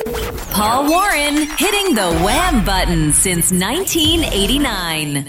Paul Warren hitting the Wham button since 1989.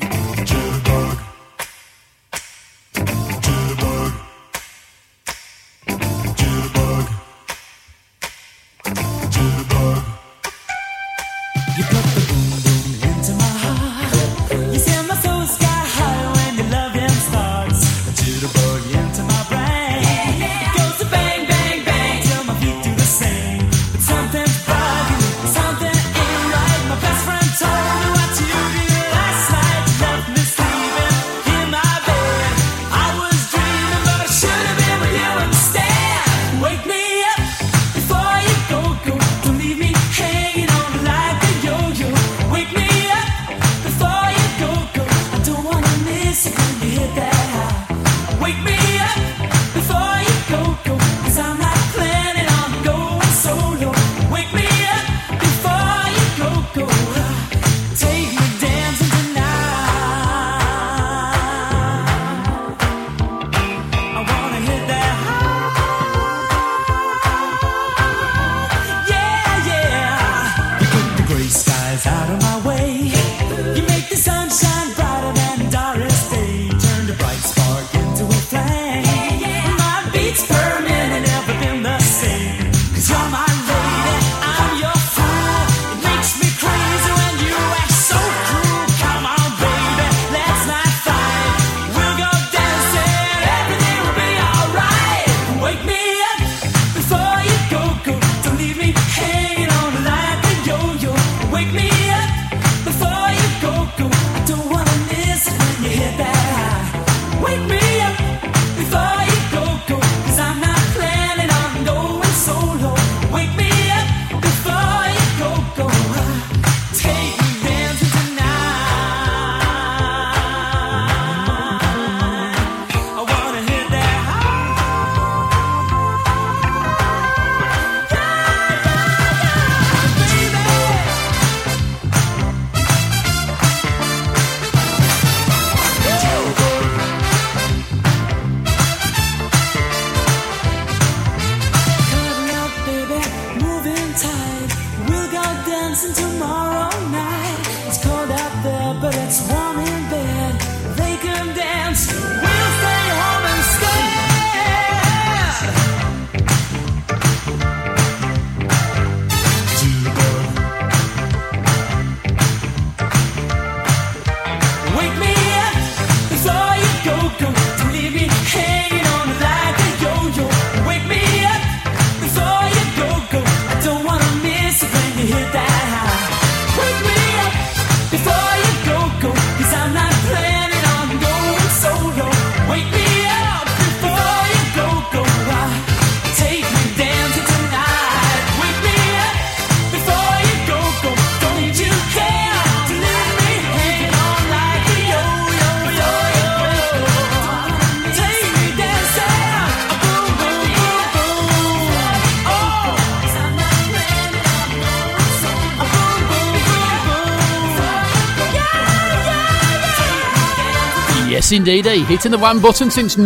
Yes, indeedy. Hitting the Wham button since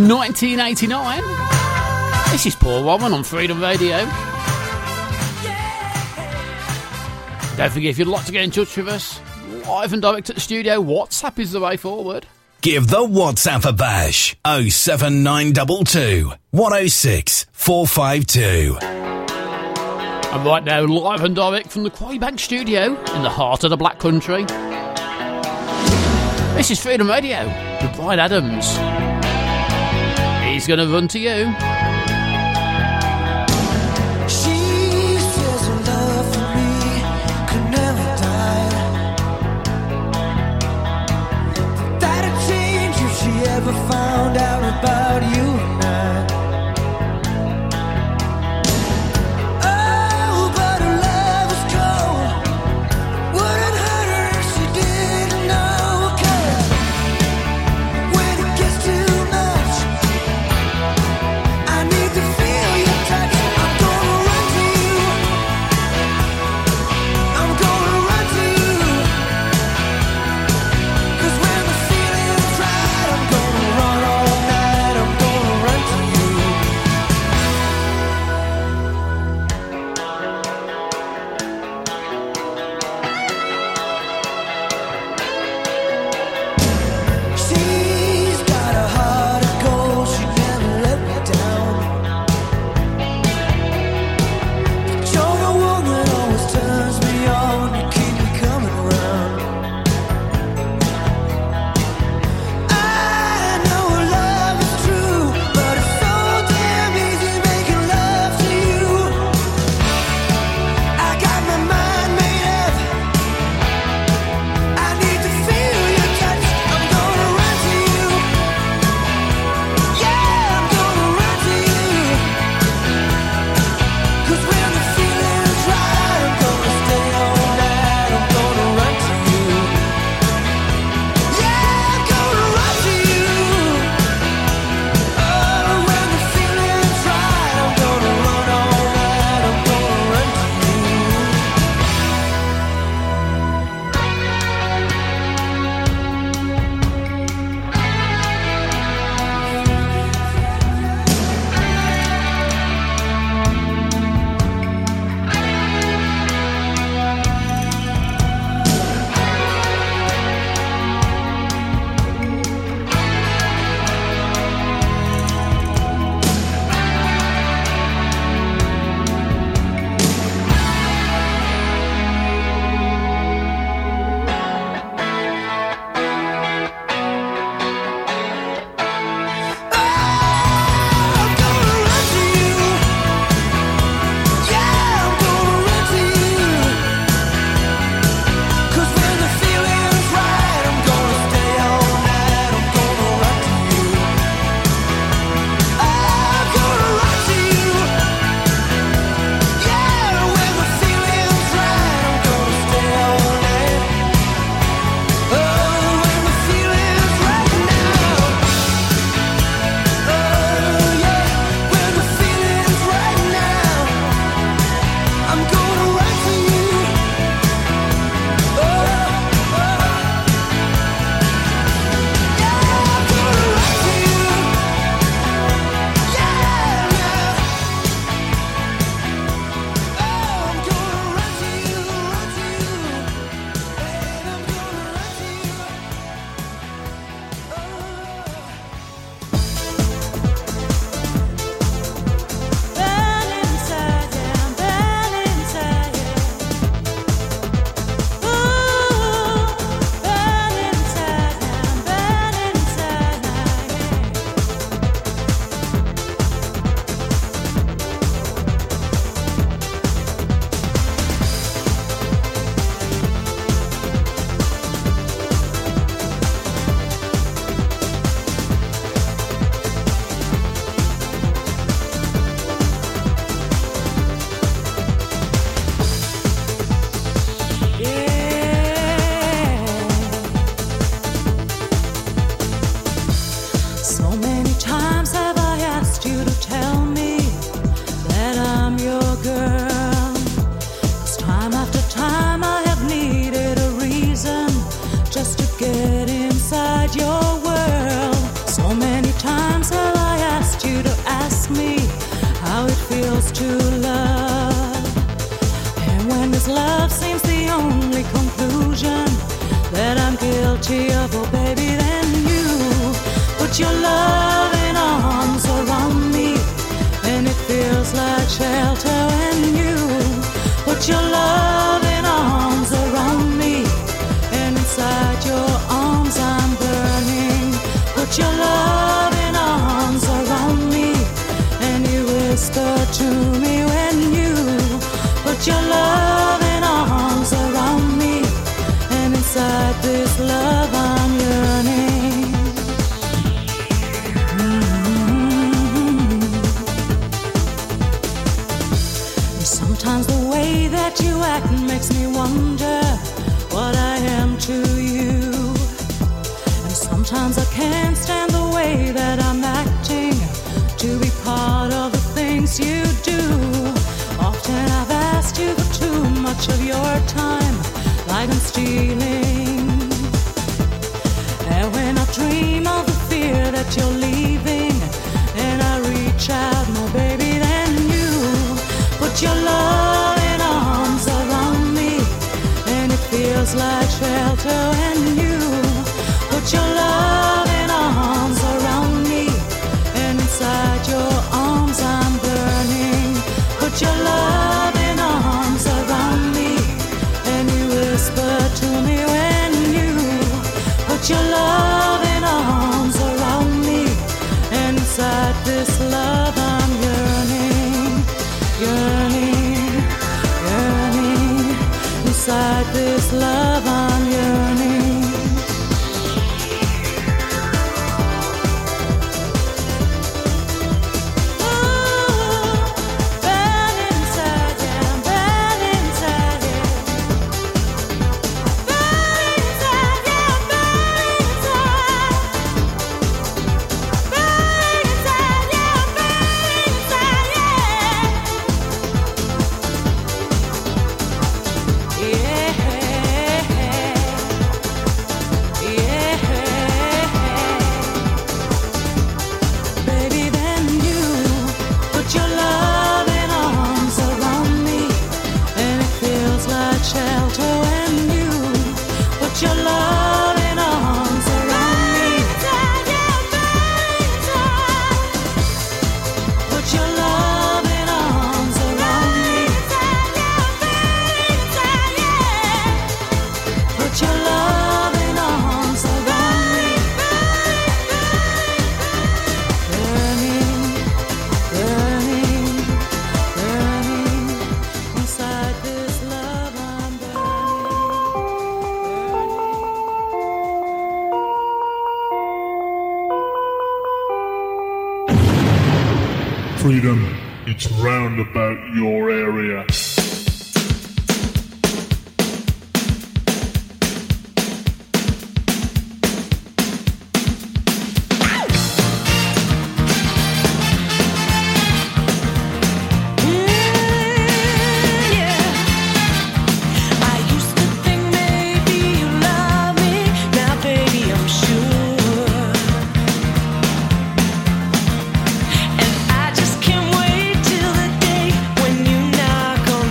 1989. This is Paul Warren on Freedom Radio. Don't forget, if you'd like to get in touch with us, live and direct at the studio, WhatsApp is the way forward. Give the WhatsApp a bash. 07922 106 452. And right now, live and direct from the Quarrybank studio in the heart of the Black Country. This is Freedom Radio with Brian Adams. He's going to run to you. She says her love for me could never die. That'd change if she ever found out about you and I. Oh, but her love is cold. Wouldn't hurt her if she didn't know. 'Cause when it gets too much, I prettier, oh baby, than you. Put your loving arms around me, and it feels like shelter when you put your loving arms around me, and inside your arms I'm burning. Put your loving arms around me, and you whisper to me when you put your loving arms around me, and inside this love I'm yearning. And sometimes the way that you act makes me wonder what I am to you. And sometimes I can't stand the way that I'm acting to be part of the things you do. Often I've asked you for too much of your time, like I'm stealing. And when I dream of the fear that you're leaving, and I reach out, my baby, then you put your loving arms around me, and it feels like shelter when you put your loving arms around me, and inside your arms I'm burning. Put your loving arms around me, and you whisper to me when you put your loving arms around me, and inside this love I'm yearning, yearning, yearning. Inside this love I'm yearning. Freedom, it's round about your area. And I just can't wait till the day when you knock on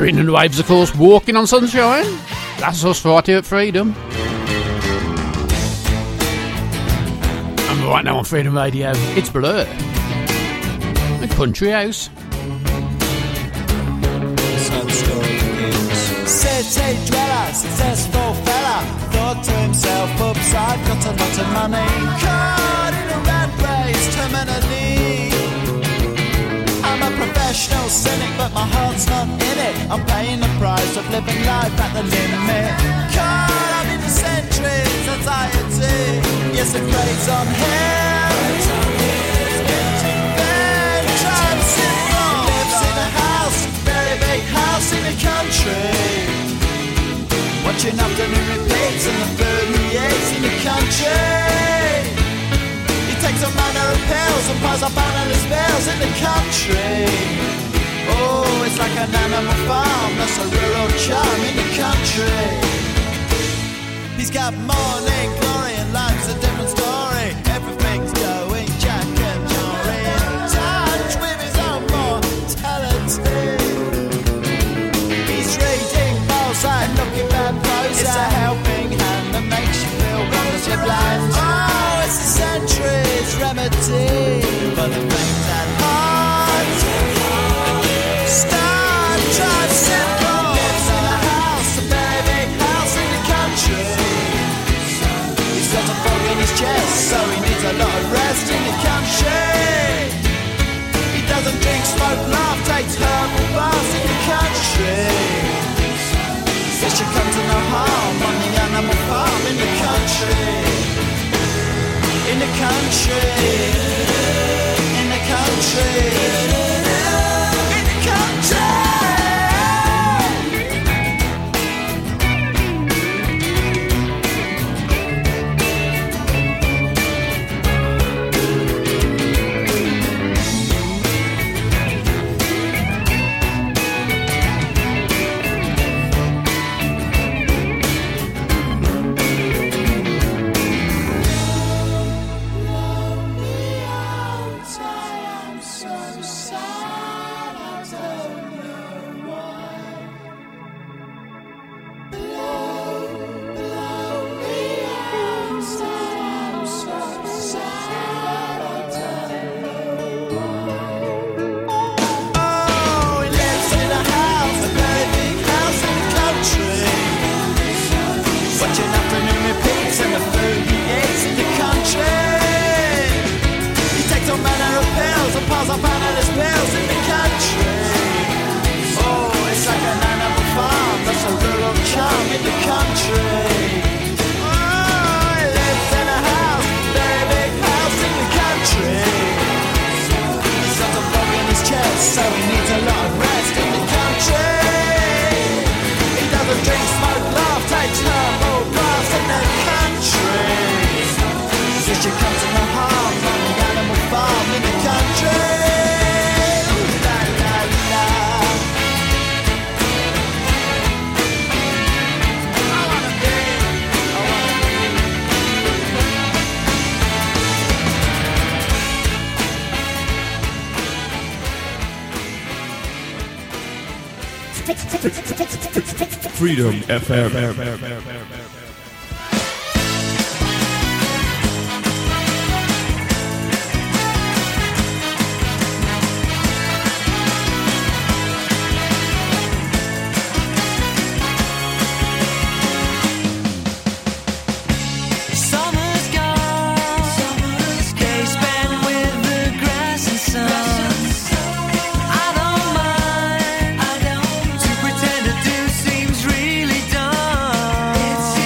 Catherine and the Waves, of course, Walking on Sunshine. That's us right here at Freedom. And right now on Freedom Radio, it's Blur. And Country House. City dweller, successful fella, thought to himself, oops, I've got a lot of money. Caught in a rat race, terminally. I'm a professional cynic, but my heart's not in it. I'm paying the price of living life at the limit. Caught up in the centuries, anxiety. Yes, the craze on him. It's getting bad, trying to sit on. Lives in a house, very big house in the country. Watching afternoon repeats and the food he eats in the country. He takes a manner of pills and piles up analyst bills in the country. Oh, it's like an animal farm, that's a rural charm in the country. He's got morning glory and life's a different story. Everything's going Jack and Jory in touch with his own mortality. He's reading Balzac, looking bad prose. It's a helping hand that makes you feel relatively blind. Oh, it's a century's remedy for the things at heart. Start, try simple. Lives in a house, a very big house in the country. He's got a fog in his chest, so he needs a lot of rest in the country. He doesn't drink, smoke, laugh, takes herbal baths in the country. Says you come to no harm on the animal farm in the country. In the country. In the country. In the country. Freedom FM. Pretend to do seems really dumb.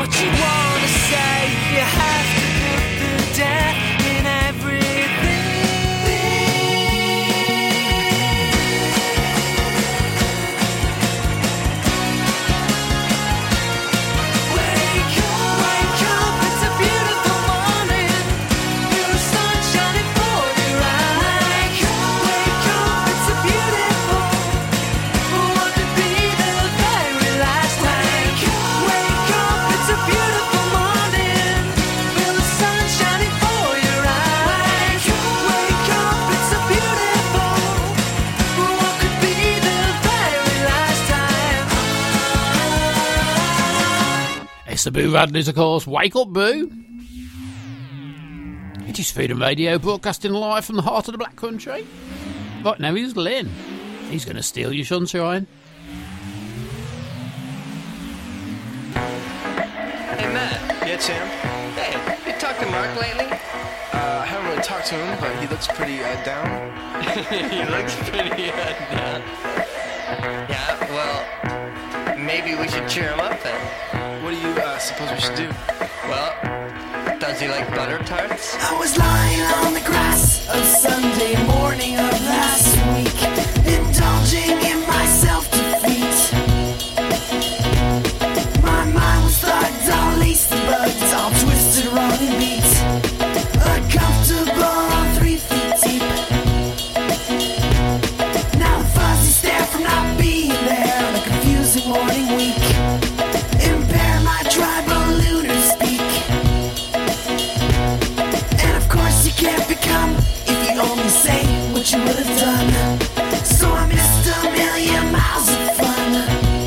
what you wanna say. You have to put the death in everything. Wake up, it's a beautiful morning. Feel the sun shining for your eyes. Wake up, it's a beautiful. What could be the very last time? Wake up, it's a beautiful morning. Feel the sun shining for your eyes. Wake up, it's a beautiful. What could be the very last time? It's the Boo Radleys, of course. Wake up, Boo. It is Freedom Radio, broadcasting live from the heart of the Black Country. Right now, here's Lynn. He's going to steal your sunshine. Hey, Matt. Yeah, Sam. Hey, you talked to Mark lately? I haven't really talked to him, but he looks pretty down. He looks pretty down. Yeah, well, maybe we should cheer him up then. What do you suppose we should do? Well, does he like butter tarts? I was lying on the grass of Sunday morning of last week, indulging in my self-defeat. My mind was thugged, all laced and bugged, all twisted, wrong and beat. Uncomfortable, 3 feet deep. Now the fuzzy stare from not being there on a confusing morning week. Impair my tribal lunar speak. And of course you can't become if you only say what you would have done. So I missed a million miles of fun.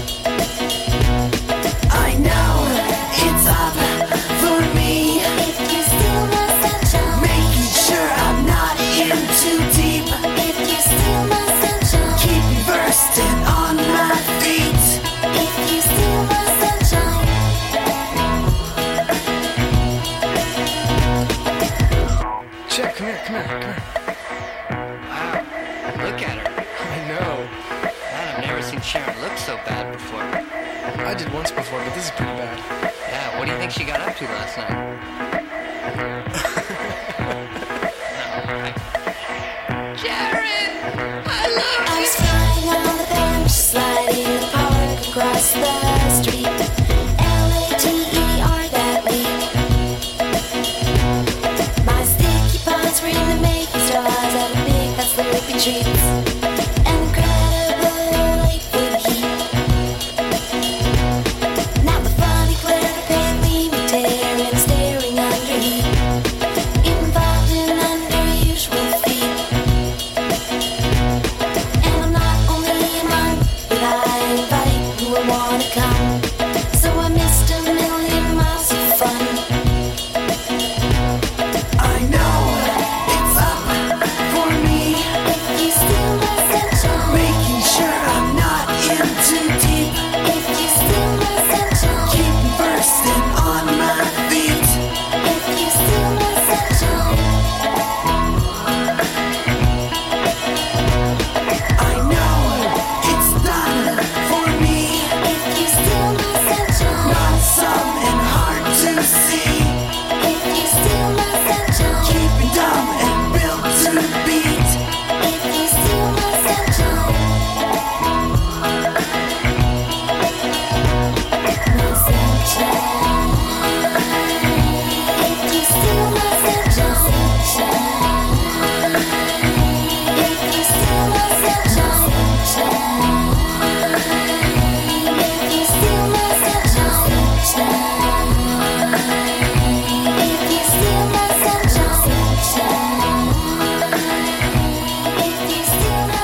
I know it's up for me. If you steal my sunshine, making sure I'm not in too deep. If you steal my sunshine, keep me bursting on my feet. If you steal my sunshine. Jack, come here. Wow, look at her. I know. Man, I've never seen Sharon look so bad before. I did once before, but this is pretty bad. Yeah, what do you think she got up to last night? Sharon! I love I was flying on the bench, sliding the park across the street. Later that week. My sticky paws were in the making straws at a big fat slurpy treats. An incredible late food heat. Now the funny glare of pain leaving me tearing, staring under heat. Involved in unusual feet. And I'm not only a monk, but I invite who will wanna come. So I missed a million miles of fun. I know it's up for me. If you steal my sunshine, Making sure I'm not in too deep. if you steal my sunshine, Keep me bursting on my feet. if you steal my sunshine, I know it's done for me. if you steal my sunshine, Not some and hard to see. if you steal my sunshine, Keep me dumb and built to beat. if you steal my sunshine, my sunshine, if you steal my sunshine, if you steal my sunshine, if you steal my sunshine, if you steal my sunshine, if you steal my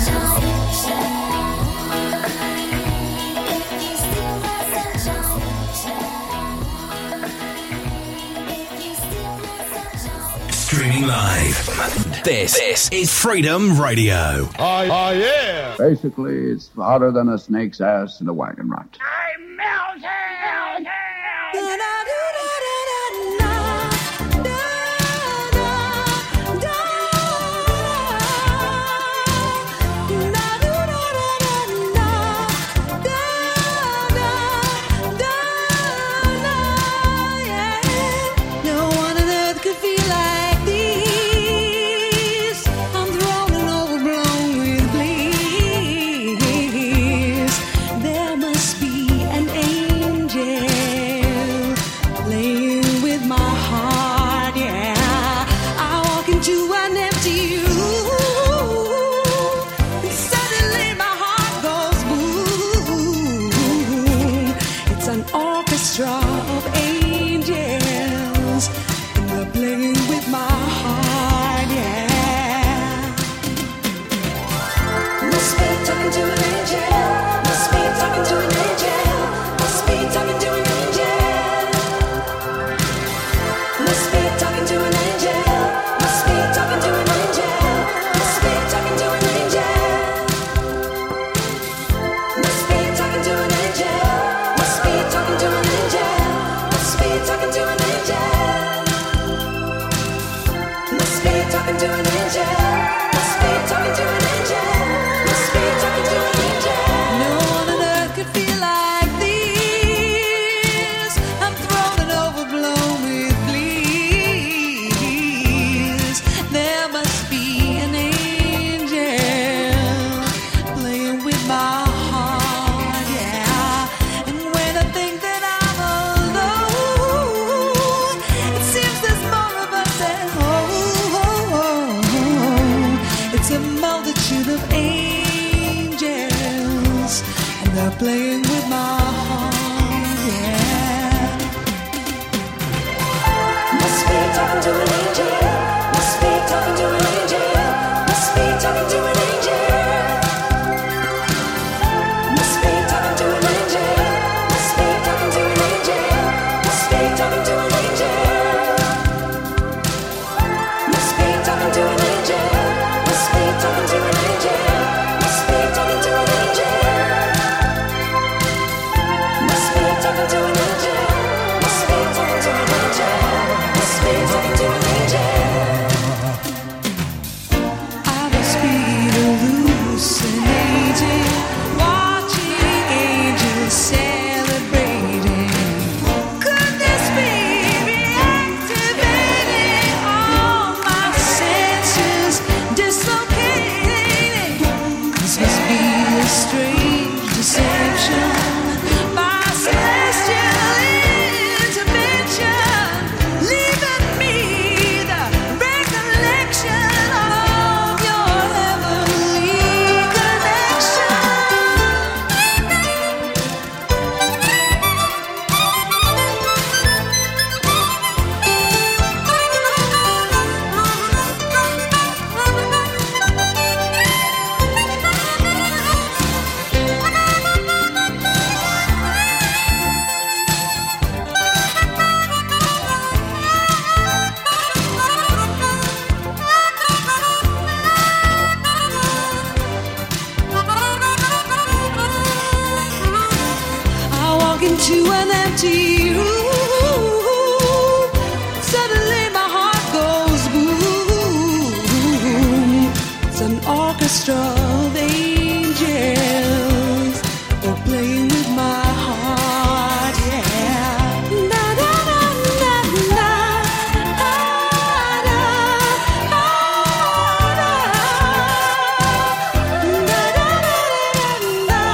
sunshine, if you steal my sunshine. Streaming live. This is Freedom Radio. yeah. Basically, it's hotter than a snake's ass in a wagon rut. Da an orchestra of angels, and they're playing with my heart, yeah. Must be talking to an angel. Must be talking to an angel. Must be talking to an angel. Must be talking to an angel. Must be talking to an angel. Must be talking to an angel. Must be talking to an angel. Must be talking to an angel. Must be talking to an angel. Must be talking to an angel. Must be talking to an angel. Must be talking to an angel. No one on earth could feel like this. I'm thrown and overblown with bliss. There must be an angel playing with my heart, yeah. And when I think that I'm alone, it seems there's more of us at home. It's a multitude of angels, and they're playing with my heart, yeah. Must be talking to an angel. Must be talking to an angel. Must be talking to an angel. Must be talking to an angel. Must be talking to an angel. Must be talking to an angel. Must be talking to an angel. Must be talking to an angel. Must be talking to an angel. Must be talking to an angel. Must be talking to an angel. Must be talking to an angel. I must be hallucinating, watching angels celebrating. Could this be reactivating all my senses, dislocating? This must be a strange deception, my celestial intervention, leaving me the recollection of your heavenly connection. I walk into an empty room. Suddenly my heart goes boom. It's an orchestra of angels, they're playing with my heart, yeah. Na na na na na. Ah, na, ah, na. Na na na na na.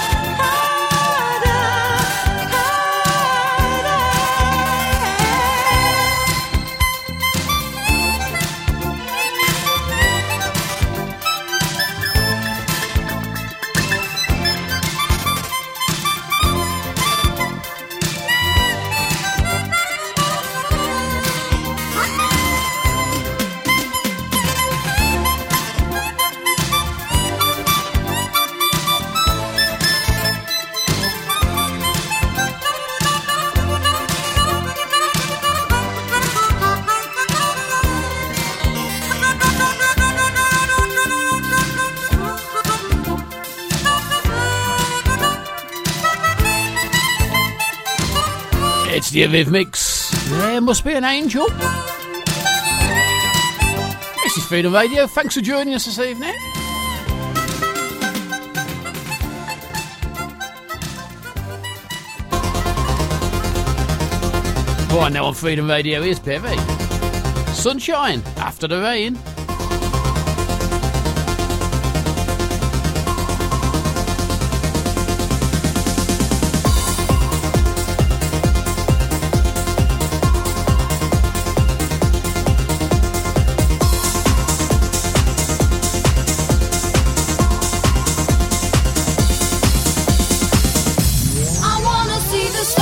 It's the Eurythmics. There must be an angel. This is Freedom Radio. Thanks for joining us this evening. Right now on Freedom Radio, here's Perry. Sunshine after the rain. I wanna see the stars.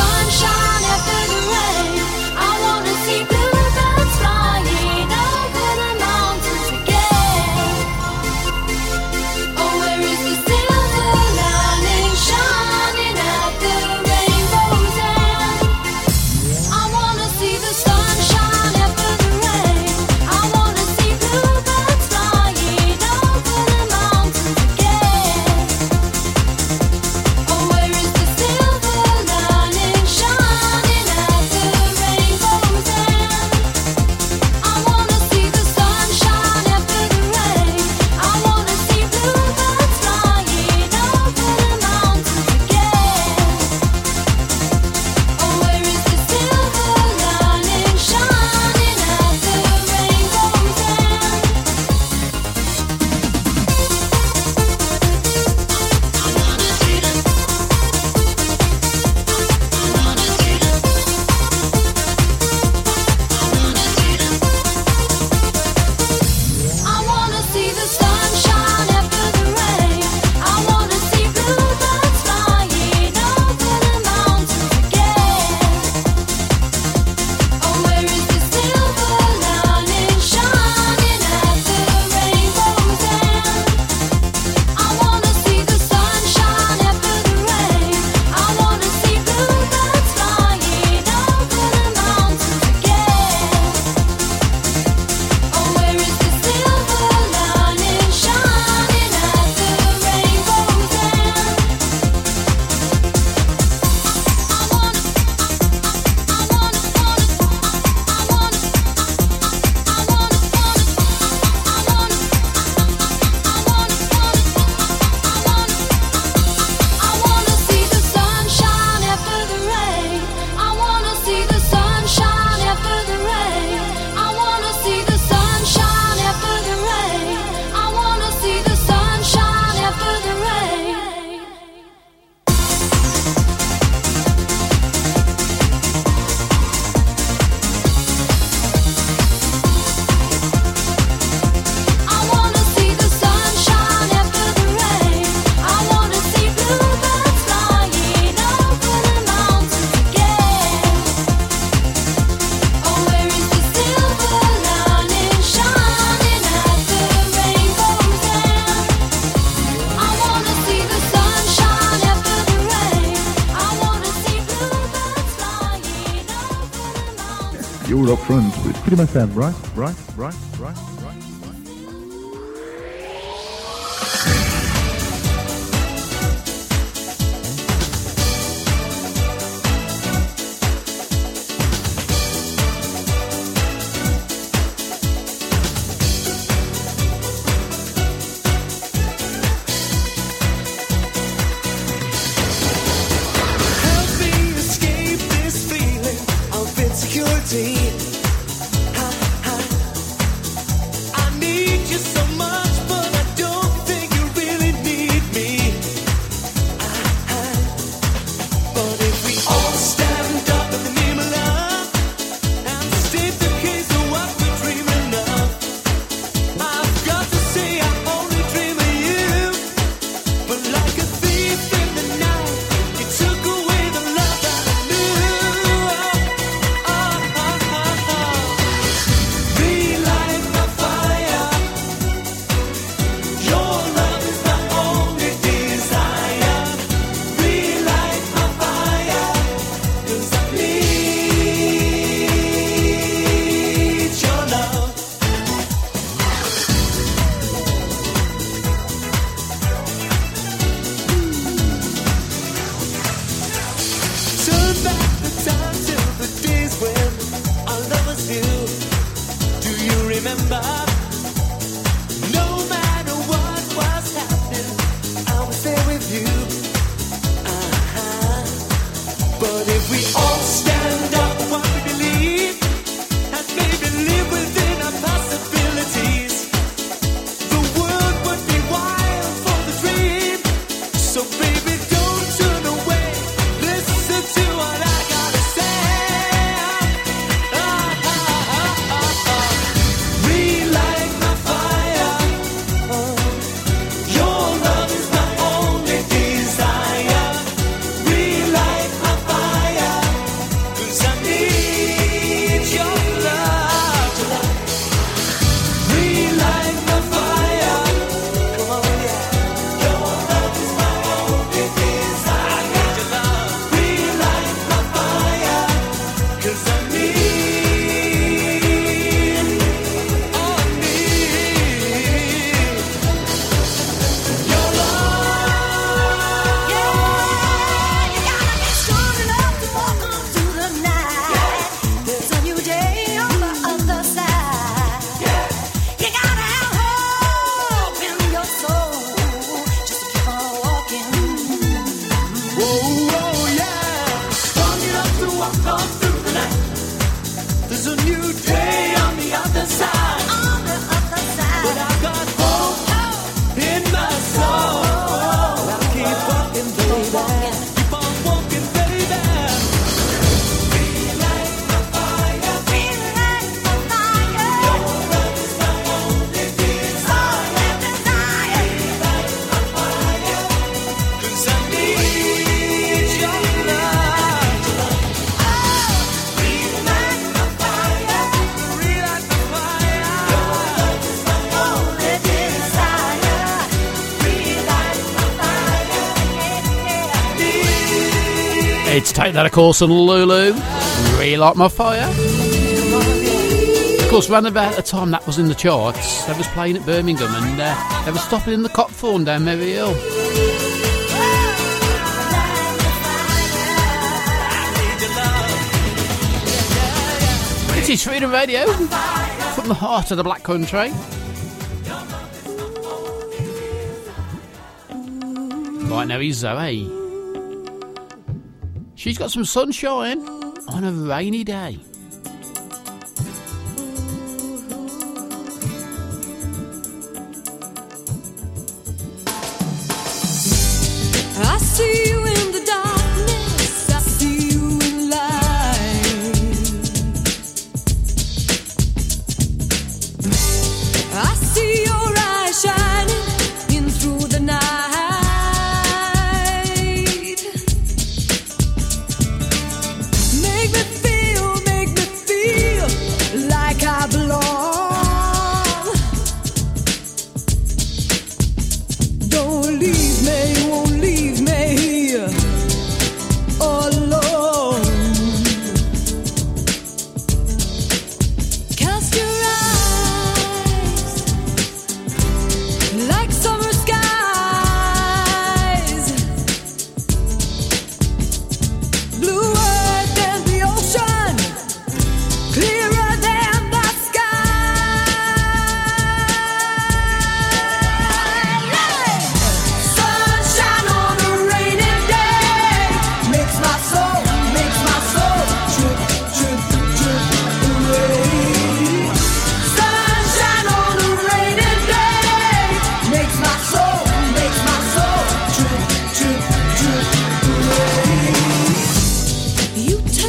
You're up front with Freedom FM, right? Help me escape this feeling of insecurity. I need you so much, but I don't think you really need me. But if we all stand up in the name of love and state the case of what we're dreaming of, I've got to say I only dream of you. But like a thief in the night, you took away the love that I knew. Relight my fire. Your love is my only desire. Relight my fire, 'cause I need your love. Turn back the time to the days when our love was new. Do you remember? No matter what was happening, I was there with you. But if we all stand up for what we believe and maybe live within our possibilities, the world would be wild for the dream. So baby, don't turn away. Listen to what I gotta say. Relight my fire. Your love is my only desire. Relight my fire, 'cause I need your love. Relight my fire. Come on, yeah. Your love is my only desire. I need your love. Relight my fire, 'cause I need your love. You gotta be strong enough to walk on through the night. There's a new day on the other side. You gotta have hope in your soul. Just keep on walking. Oh, yeah. Strong enough to walk on through the night. There's a new day on the other side. On the other side. But I've got hope in my soul. I'll keep walking, baby. Keep on walking, baby. Relight my fire. Relight my fire. Your love is my only desire. Relight my fire, 'cause I need your love. Relight my fire. Relight my fire. Your love is my only desire. Relight my fire. It's Take That, of course, and Lulu. Relight My Fire. Of course, round about the time that was in the charts, they was playing at Birmingham and they were stopping in the Copthorne down Merry Hill. It is Freedom Radio from the heart of the Black Country. Right now is Zoe. She's got some sunshine on a rainy day. I see you in the darkness. I see you in light. I see your eyes shining in through the night. Make me feel like I belong. Don't leave me, you won't leave me here.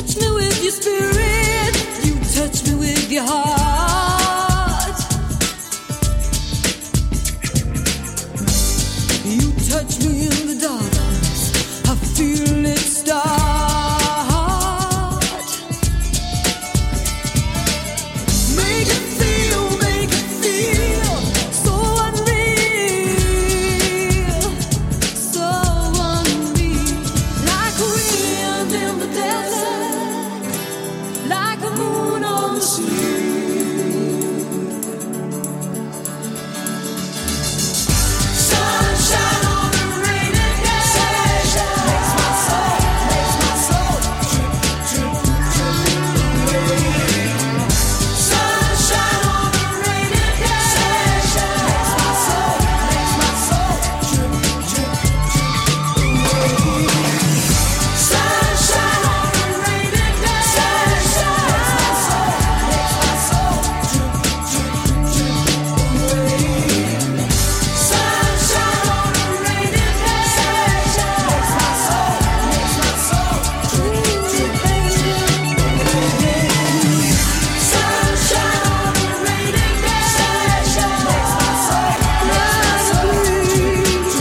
touch me with your spirit, you touch me with your heart. You touch me in the darkness, I feel it start. Make it feel so unreal, so unreal. Like a wind in the desert, like a moon on the sea. Sunshine on a rainy day makes my soul drip, drip, drip away. Sunshine on a rainy day makes my soul drip, drip, drip away. Sunshine on a rainy day makes my soul drip, drip, drip away. Sunshine on a rainy day makes my soul drip, drip, drip away. Sunshine on a rainy day makes my soul drip,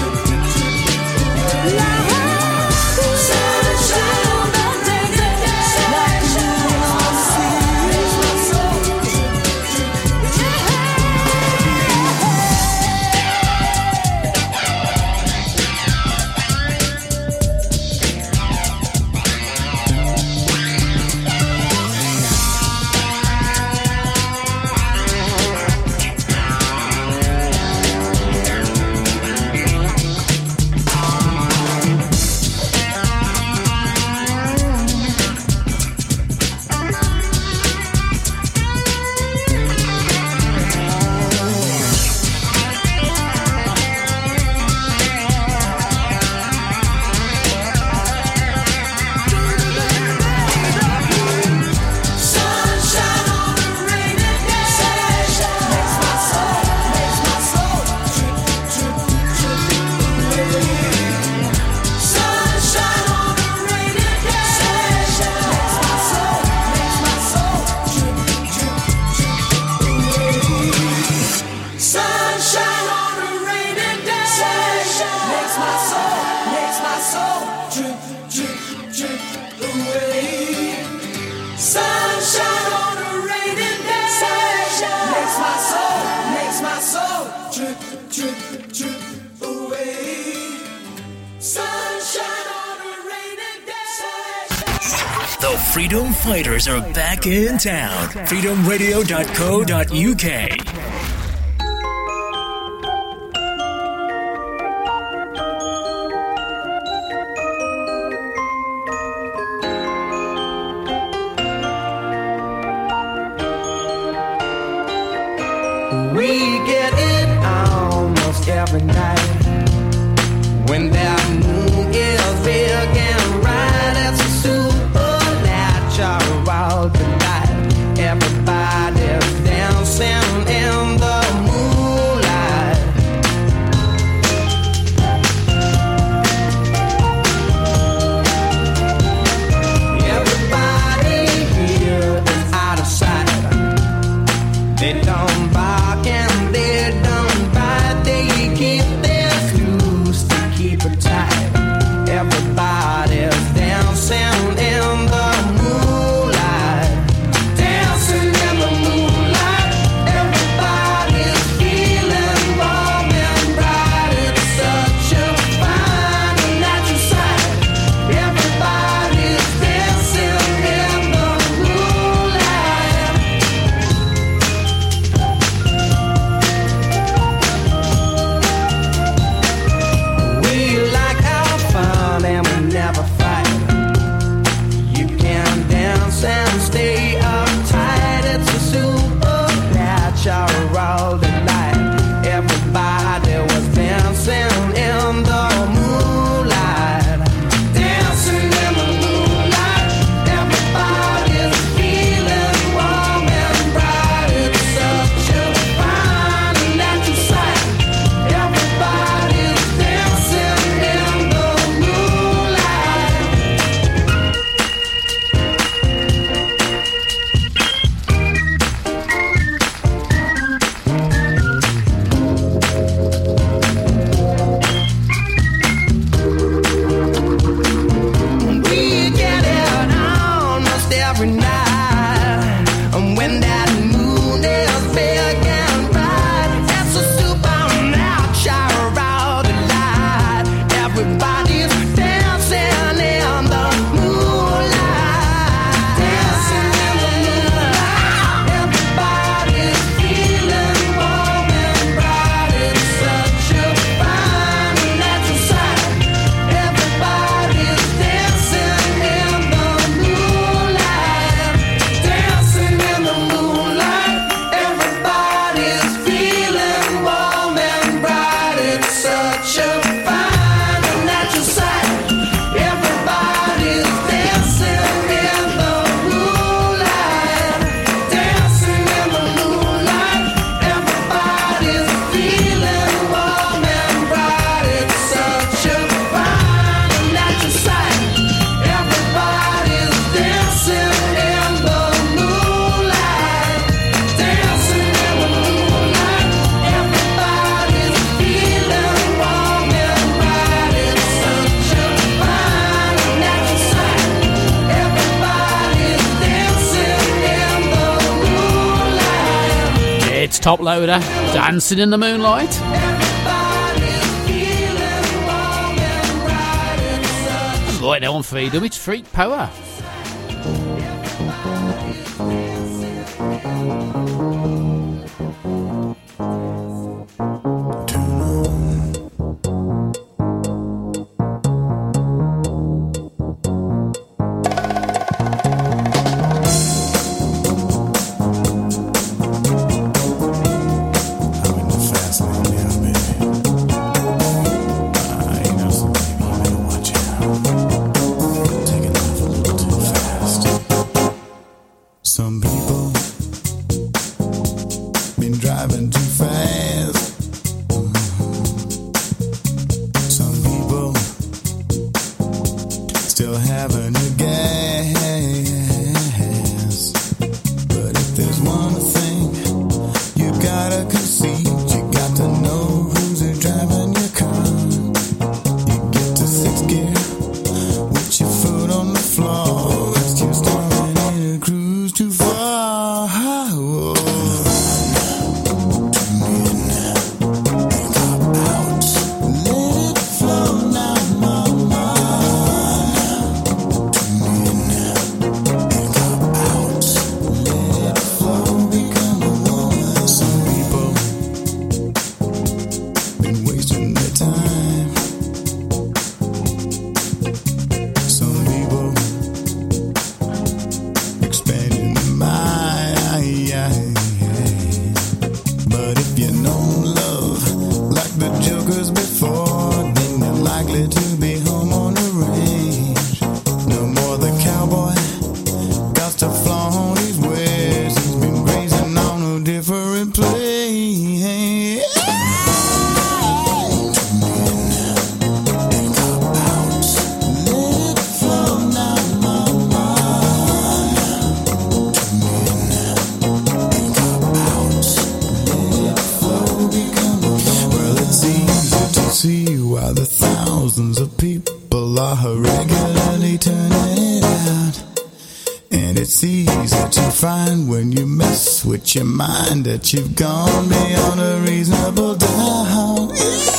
The Freedom Fighters are back in town. freedomradio.co.uk. We get it almost every night when that moon is big and bright. It's a supernatural tonight. Everybody's dancing in the moonlight. Everybody here is out of sight. They don't bark and they don't bite. They keep their clues to keep it tight. top loader, dancing in the moonlight. Right now on Freedom, it's Freak Power. Some people been driving too fast. Some people still having a gas. But if there's one thing you gotta concede, you got to know who's driving your car. You get to sixth gear with your foot on the floor. That's you starting in a cruise too far. Whoa. With your mind that you've gone beyond a reasonable doubt.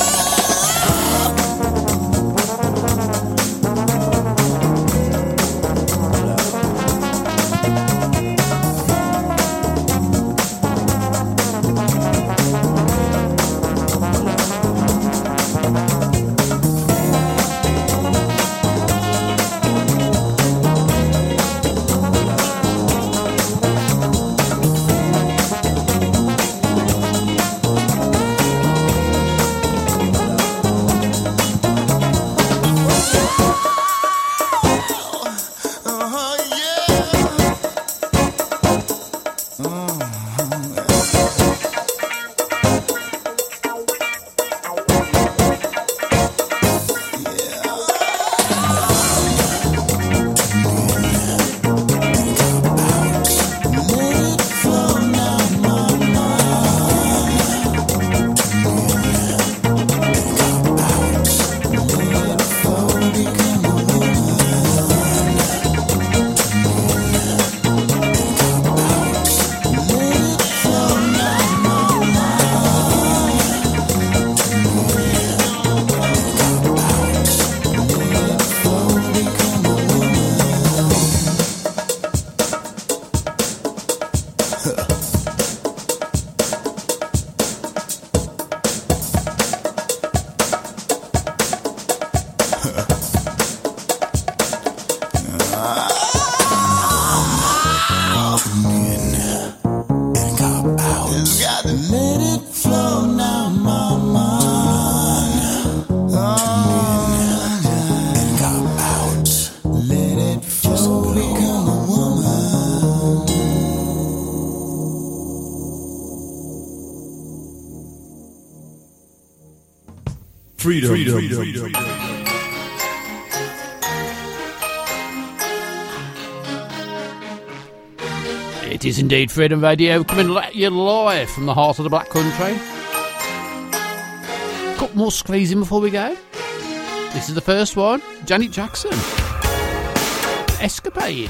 Freedom. It is indeed Freedom Radio, coming at you live from the heart of the Black Country. Couple more squeezing before we go. This is the first one, Janet Jackson, Escapade.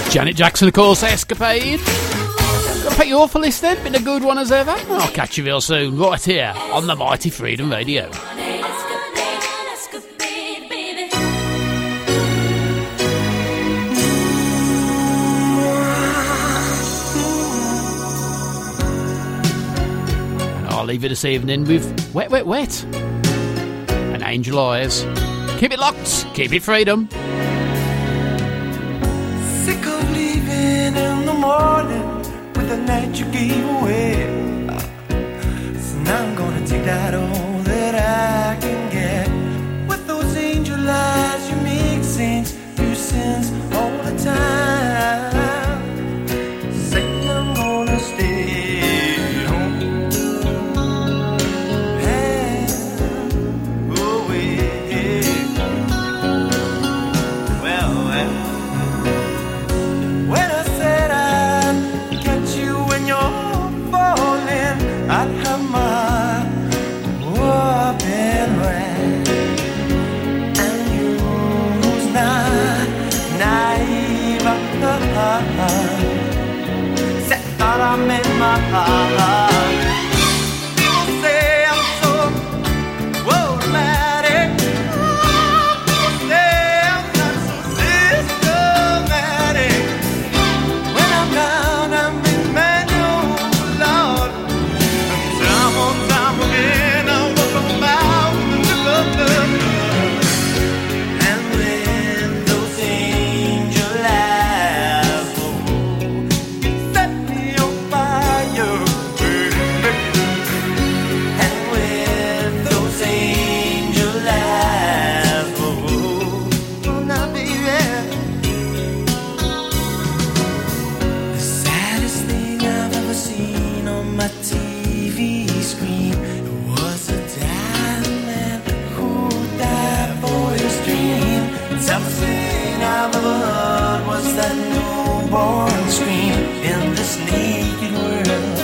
Janet Jackson, of course, Escapade. Gonna pick you off for listening. Been a good one as ever. I'll catch you real soon, right here on the Mighty Freedom Radio. I'll leave you this evening with Wet, Wet, Wet and Angel Eyes. Keep it locked, keep it freedom. Sick of leaving in the morning with the night you gave away. So now I'm gonna take that all that I can get. With those angel eyes you make saints do sins all the time. Say I'm gonna stay home. When I said I'd catch you when you're falling, I'd have my open right. And you's not naive. Said thought I meant my heart. People say I'm so automatic. People say I'm not so systematic. When I'm down, I'm in manual, Lord. And time on time again, I walk about the love. And when those angel eyes, oh, you set me on fire, baby. And when those angel eyes, oh, now baby. The saddest thing I've ever seen on my TV screen, it was a dying man who died for his dream. The toughest thing I've ever heard was that newborn scream in this naked world.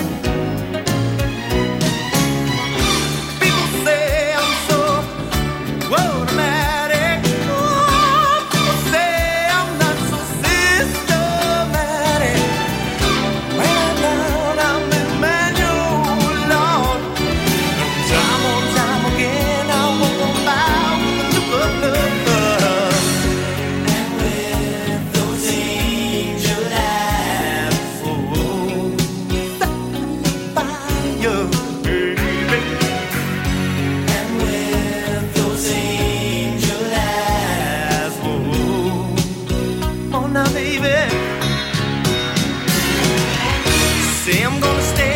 People say I'm so automatic. Oh, people say I'm not so systematic. When I'm down, I'm in manual, Lord. And time on time again, I won't bow with the love. And with those angel eyes, oh, set me fire, baby. And with those angel eyes, oh now baby, say I'm gonna stay